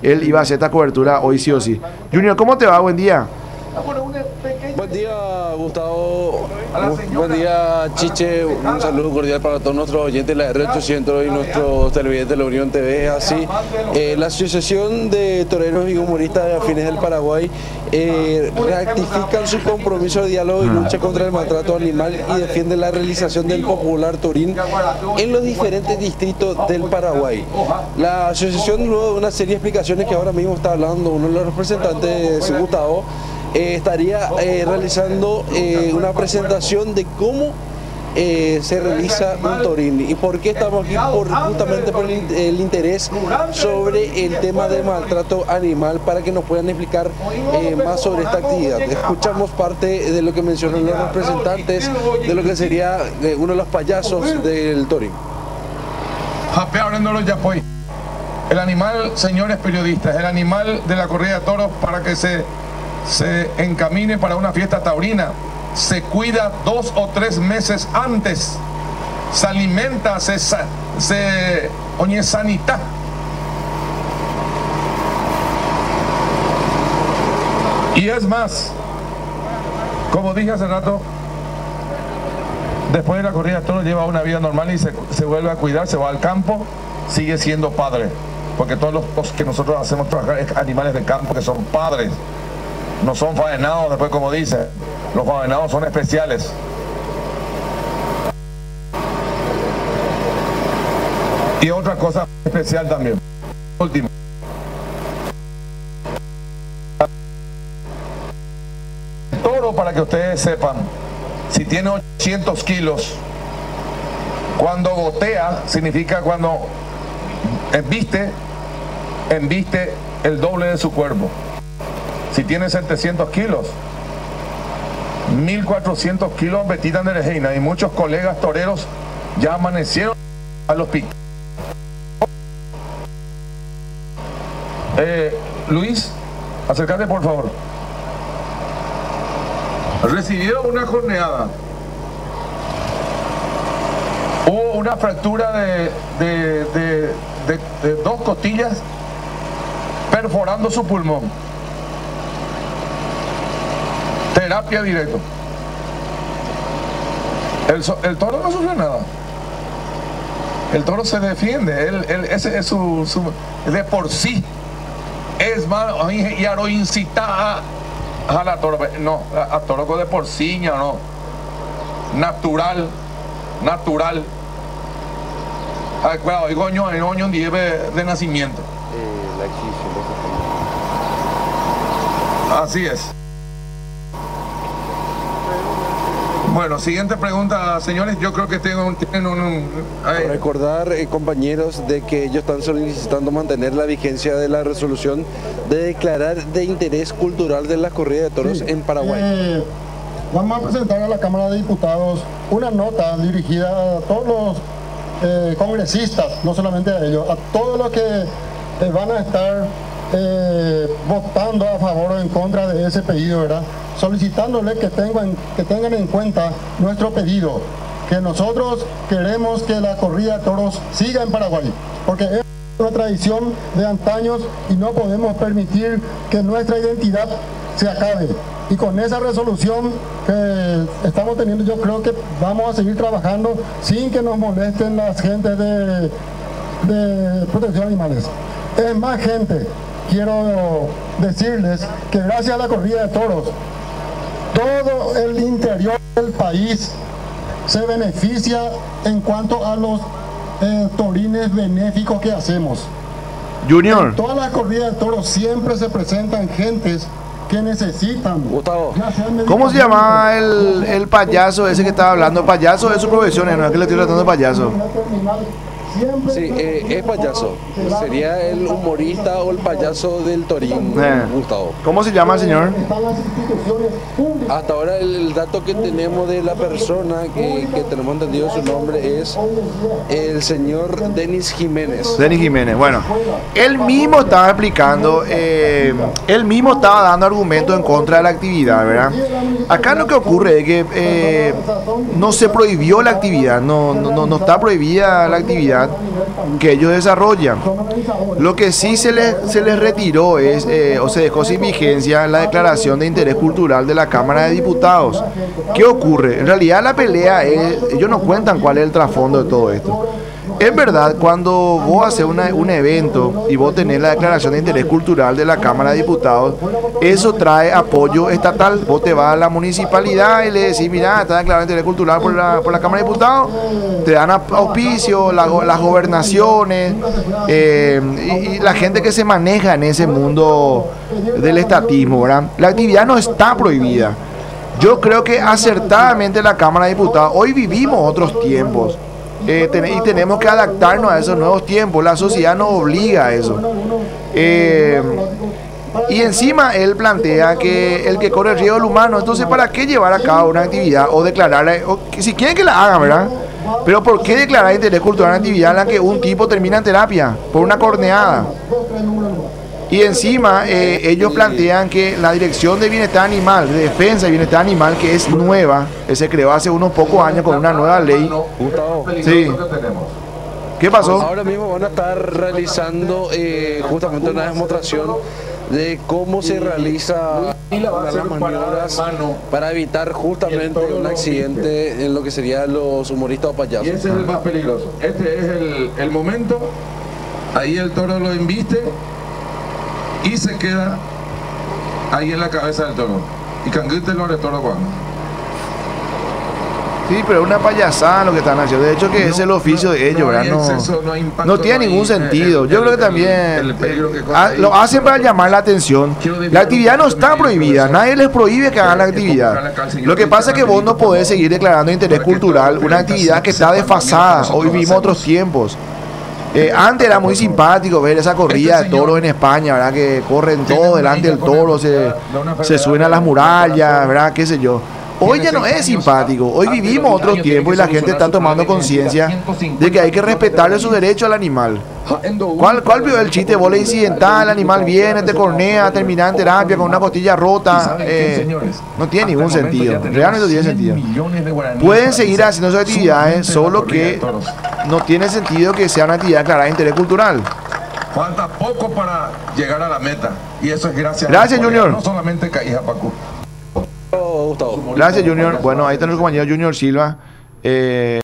él iba a hacer esta cobertura hoy sí o sí. Junior, ¿cómo te va? Buen día. Buen día, Gustavo. Buen día, Chiche. Un saludo cordial para todos nuestros oyentes de la R800 y nuestros televidentes de la Unión TV. Así, la Asociación de Toreros y Humoristas de Afines del Paraguay rectifican su compromiso de diálogo y lucha contra el maltrato animal y defiende la realización del popular Torín en los diferentes distritos del Paraguay. La asociación, luego de una serie de explicaciones que ahora mismo está hablando uno de los representantes, Gustavo, estaría realizando una presentación de cómo se realiza un torín. ¿Y por qué estamos aquí? Justamente por el interés sobre el tema del maltrato animal, para que nos puedan explicar más sobre esta actividad. Escuchamos parte de lo que mencionan los representantes de lo que sería uno de los payasos del torín. El animal, señores periodistas, el animal de la corrida de toros, para que se encamine para una fiesta taurina, se cuida 2 o 3 meses antes, se alimenta, se sanita. Y es más, como dije hace rato, después de la corrida de toros lleva una vida normal y se vuelve a cuidar, se va al campo, sigue siendo padre, porque todos los que nosotros hacemos trabajar es animales de campo que son padres. No son faenados, después como dice, los faenados son especiales. Y otra cosa especial también, último. El toro, para que ustedes sepan, si tiene 800 kilos, cuando gotea, significa cuando embiste el doble de su cuerpo. Si tiene 700 kilos, 1400 kilos vestidas de reina, y muchos colegas toreros ya amanecieron al hospital. Luis, acércate por favor. Recibió una corneada. Hubo una fractura de 2 costillas perforando su pulmón. Terapia directo. El toro no sufre nada. El toro se defiende. Ese es su de por sí. Es más, y ahora incita a la toro. No, a toro de porciña, no. Natural. Cuidado, hay goño de nacimiento. Así es. Bueno, siguiente pregunta, señores. Yo creo que tienen un Recordar, compañeros, de que ellos están solicitando mantener la vigencia de la resolución de declarar de interés cultural de la corrida de toros en Paraguay. Vamos a presentar a la Cámara de Diputados una nota dirigida a todos los congresistas, no solamente a ellos, a todos los que van a estar votando a favor o en contra de ese pedido, ¿verdad? Solicitándoles que tengan en cuenta nuestro pedido, que nosotros queremos que la corrida de toros siga en Paraguay, porque es una tradición de antaños y no podemos permitir que nuestra identidad se acabe. Y con esa resolución que estamos teniendo, yo creo que vamos a seguir trabajando sin que nos molesten las gentes de protección de animales. Es más, gente, quiero decirles que gracias a la corrida de toros, todo el interior del país se beneficia en cuanto a los torines benéficos que hacemos. Junior. En todas las corridas de toros siempre se presentan gentes que necesitan. Gustavo, ¿Cómo se llamaba el payaso ese que estaba hablando? Payaso de su profesión, no es que le estoy tratando de payaso. sí, es payaso. Sería el humorista o el payaso del torín, Gustavo. ¿Cómo se llama el señor? Hasta ahora el dato que tenemos de la persona que tenemos entendido su nombre es el señor Denis Jiménez. Denis Jiménez, bueno, él mismo estaba explicando, él mismo estaba dando argumentos en contra de la actividad, ¿verdad? Acá lo que ocurre es que no se prohibió la actividad, no está prohibida la actividad. actividad que ellos desarrollan. Lo que sí se les retiró es, o se dejó sin vigencia la declaración de interés cultural de la Cámara de Diputados. ¿Qué ocurre? En realidad la pelea es, ellos no cuentan cuál es el trasfondo de todo esto. Es verdad, cuando vos haces un evento y vos tenés la declaración de interés cultural de la Cámara de Diputados, eso trae apoyo estatal. Vos te vas a la municipalidad y le decís, mira, está declarado de interés cultural por la Cámara de Diputados, te dan auspicio, las gobernaciones y la gente que se maneja en ese mundo del estatismo, ¿verdad? La actividad no está prohibida. Yo creo que acertadamente la Cámara de Diputados, hoy vivimos otros tiempos. Y tenemos que adaptarnos a esos nuevos tiempos. La sociedad nos obliga a eso. Y encima él plantea que el que corre el riesgo es el humano. Entonces, ¿para qué llevar a cabo una actividad o declararla? Si quieren que la hagan, ¿verdad? Pero ¿por qué declarar interés cultural en una actividad en la que un tipo termina en terapia por una corneada? Y encima ellos plantean que la Dirección de Bienestar Animal, de Defensa y Bienestar Animal, que es nueva, que se creó hace unos pocos años con una nueva ley. Gustavo, Sí. ¿Qué pasó? ahora mismo van a estar realizando justamente una demostración de cómo se realiza las maniobras para evitar justamente un accidente en lo que serían los humoristas o payasos. Y ese es el más peligroso. Este es el momento. Ahí el toro lo embiste y se queda ahí en la cabeza del toro. Y canguite lo de toro cuando. Sí, pero es una payasada lo que están haciendo. De hecho, que es el oficio de ellos, ¿verdad? No tiene ningún sentido. Yo creo que también lo hacen para llamar la atención. La actividad no está prohibida. Nadie les prohíbe que hagan la actividad. Lo que pasa es que vos no podés seguir declarando interés cultural una actividad que está desfasada. Hoy vivimos otros tiempos. Antes era muy simpático ver esa corrida de toros en España, ¿verdad? Que corren todo delante del toro, se suben a las murallas, ¿verdad? Qué sé yo. Hoy ya no es simpático. Hoy vivimos otros tiempos y la gente está tomando conciencia de que hay que respetarle su derecho al animal. ¿Cuál vio el chiste? Bola incidental, el animal viene, te cornea, termina en terapia con una costilla rota. No tiene ningún sentido. Realmente no tiene sentido. Pueden seguir haciendo sus actividades, solo que no tiene sentido que sea una actividad declarada de interés cultural. Falta poco para llegar a la meta. Y eso es gracias a Junior. No solamente Caija Pacú. Gustavo. Gracias, Junior. Bueno, ahí está nuestro compañero Junior Silva.